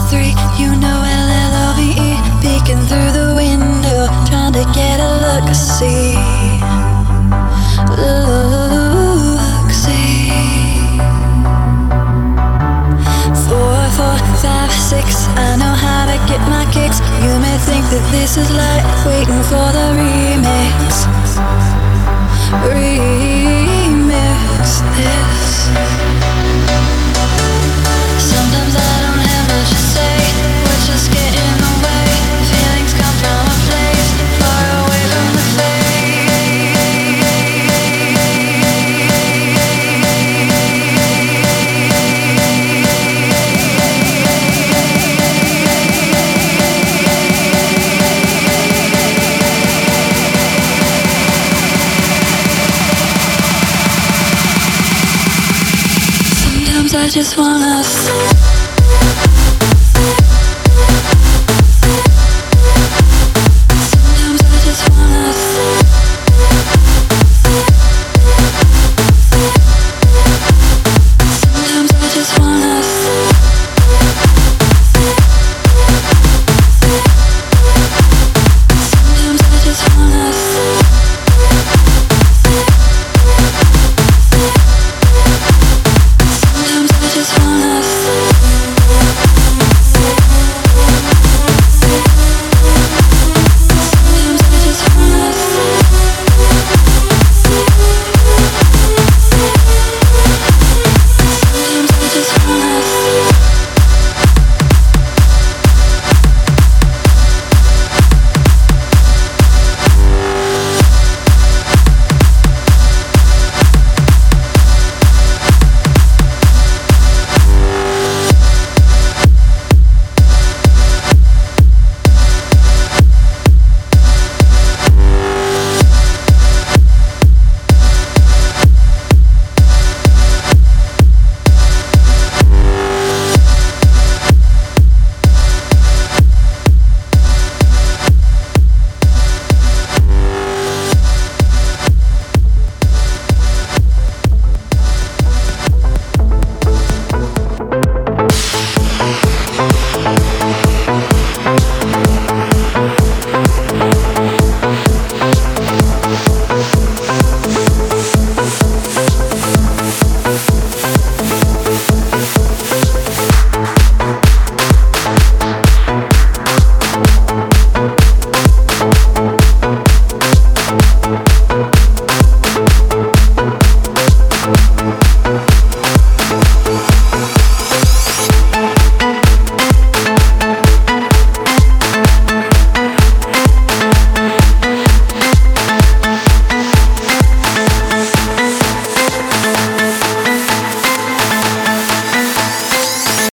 three, you know LLOVE, peeking through the window, trying to get a look-see. Look-see. 4, 4, 5, 6, I know how to get my kicks. You may think that this is like waiting for the remix. Remix this. Sometimes I don't have much to say, words just get in the way. Feelings come from a place far away from the I just wanna say